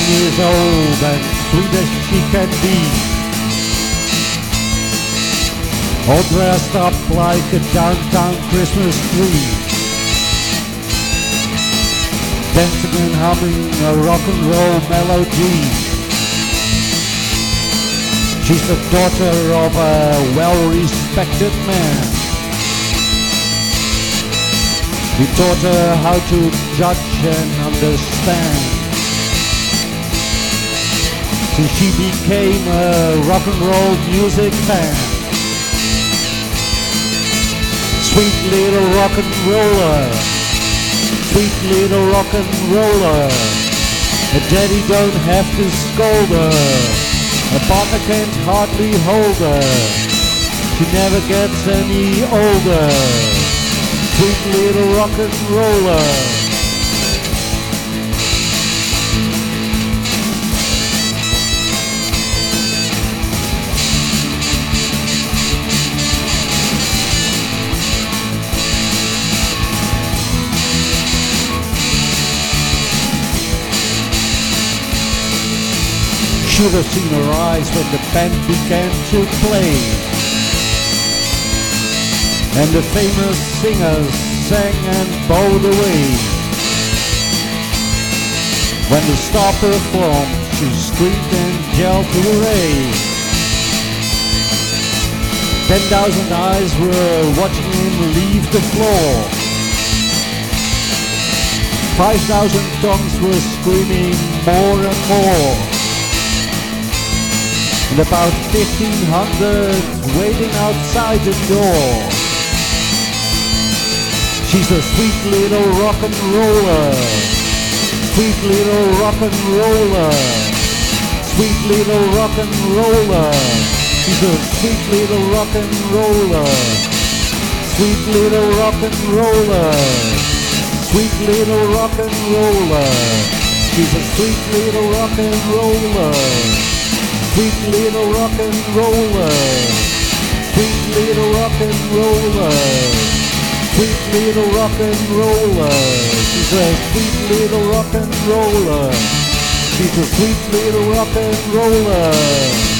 years old and sweet as she can be, all dressed up like a downtown Christmas tree, dancing and humming a rock and roll melody. She's the daughter of a well-respected man. We taught her how to judge and understand, till she became a rock and roll music fan. Sweet little rock and roller, sweet little rock and roller. Her daddy don't have to scold her, her partner can't hardly hold her. She never gets any older. Sweet little rock and roller. Should have seen her eyes when the band began to play, and the famous singers sang and bowed away. When the star performed, she screamed and yelled hooray. 10,000 eyes were watching him leave the floor. 5,000 tongues were screaming more and more, and about 1,500 waiting outside the door. She's a sweet little rock and roller, sweet little rock and roller, sweet little rock and roller. She's a sweet little rock and roller, sweet little rock and roller, sweet little rock and roller. She's a sweet little rock and roller, sweet little rock and roller, sweet little rock and roller, sweet little rock and roller. She's a sweet little rock and roller. She's a sweet little rock and roller.